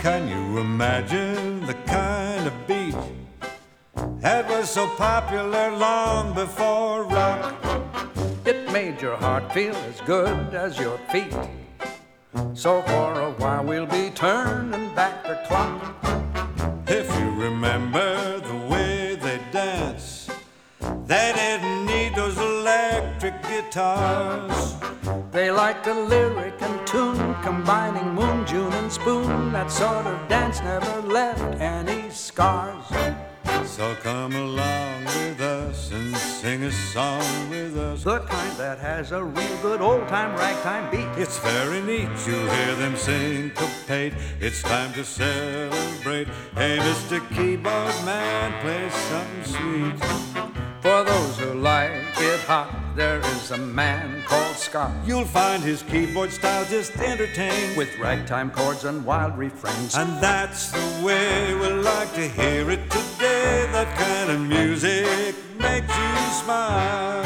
Can you imagine the kind of beat that was so popular long before rock? It made your heart feel as good as your feet. So for a while we'll be turning back the clock. If you remember the way they dance, they didn't need those electric guitars. They liked a lyric and tune, combining moon, June, and spoon. That sort of dance never left any scars. So come along with us and sing a song with us, The kind that has a real good old-time ragtime beat. it's very neat, you'll hear them syncopate. It's time to celebrate. Hey, Mr. Keyboard Man, play something sweet. For those who like it hot, there is a man called Scott, You'll find his keyboard style just entertaining, with ragtime chords and wild refrains. and that's the way we like to hear it today. That kind of music makes you smile.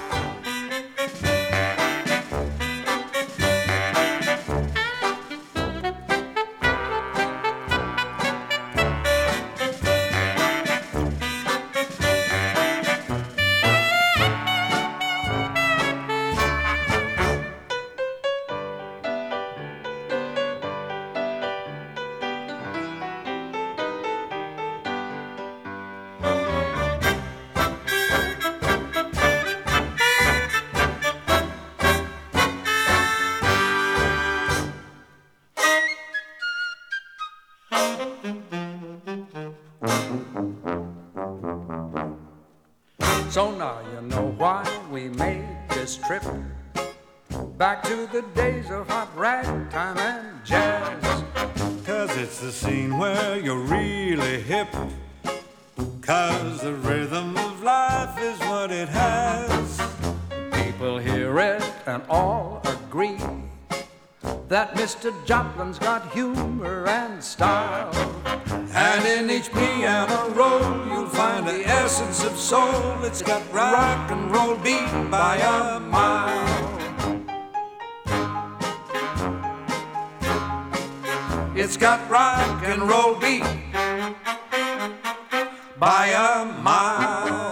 So now you know why we made this trip back to the days of hot ragtime and jazz. 'Cause it's the scene where you're really hip. 'Cause the rhythm of life is what it has. People hear it and all agree that Mr. Joplin's got humor and style. And in each piano roll you'll find the essence of soul. It's got rock and roll beat by a mile. It's got rock and roll beat by a mile.